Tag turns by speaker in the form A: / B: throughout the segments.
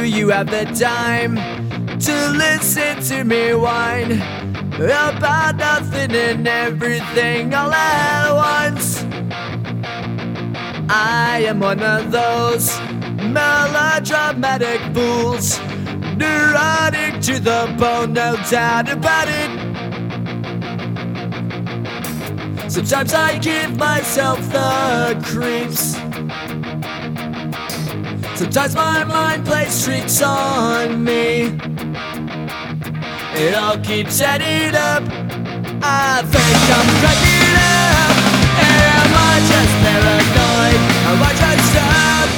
A: you have the time to listen to me whine about nothing and everything all at once? I am one of those melodramatic fools, neurotic to the bone, no doubt about it. Sometimes I give myself the creeps. Sometimes my mind plays tricks on me. It all keeps adding up. I think I'm cracking up. Am I just paranoid? Am I just up?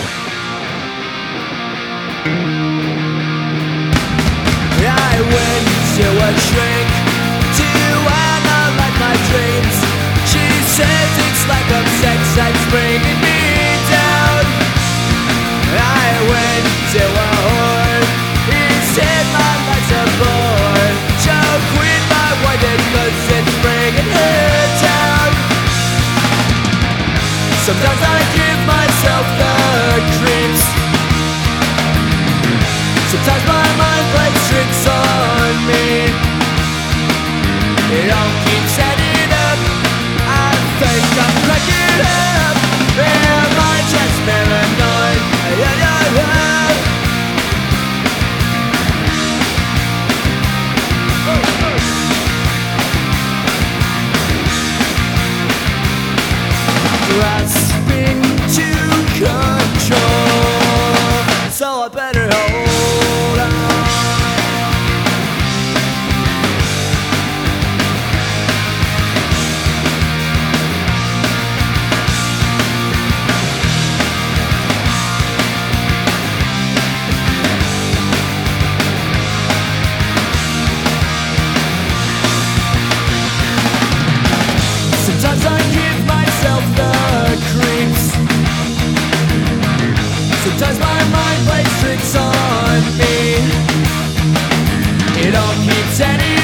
A: I went to a shrink to analyze my dreams. She says it's lack of sex that's bringing me down. I went to a whore. He said my life's a bore. So quit my white cause it's bringing her down. Sometimes I give myself the creeps. Sometimes my mind plays tricks on me. It all keeps adding up. I think I'm cracking up. Am I just paranoid? Yeah, yeah, yeah. Grasping to control, so I better hold on. Sometimes I give myself the creeps. Sometimes my mind plays tricks on me. It all keeps adding